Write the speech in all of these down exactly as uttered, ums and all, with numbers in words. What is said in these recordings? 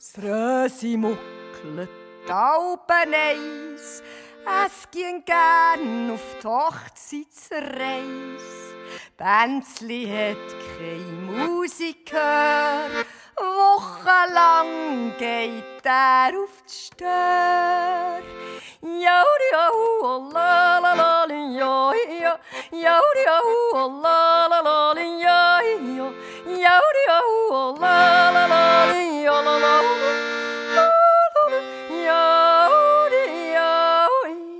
Das Rösi muckelt Alpeneis, es ging gern auf die Hochzeitsreise. Bänzli hat keine Musik gehört, wochenlang geht er auf die Stör. Ja, ja, la la la ja, ja, ja, ja, la la la ja, ja, ja, ja, la la la ja, la la ja, ja,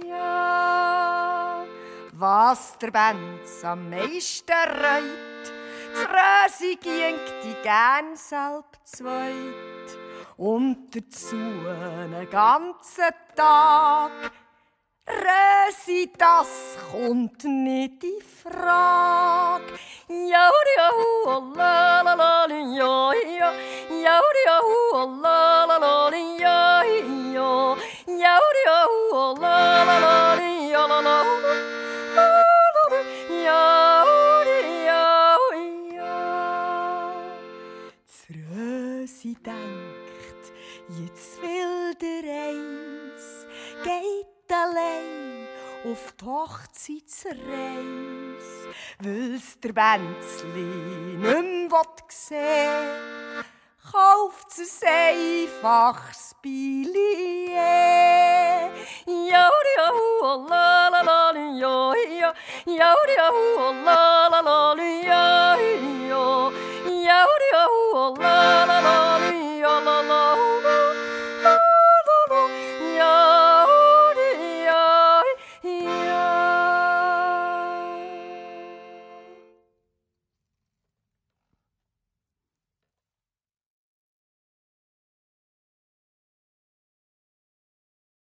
ja. Was der Benz am meisten reut, das Rösi gingt die gern selb zweit. Und dazu einen ganzen Tag. Rösi, das kommt nicht in Frage. Ja, ja, la la la ja, ja, ja, ja, la la la ja, ja, ja, ja, la la la ja, la la ja, ja, ja. Das Rösi denkt, jetzt will der Reis, geht allein auf die Hochzeitsreise, weil's der Bänzli nimm wott sehen, kauft's ein einfaches Billet. Ja, ja, la la la ja, ja, ja, ja, la la la ja, ja, ja, ja, la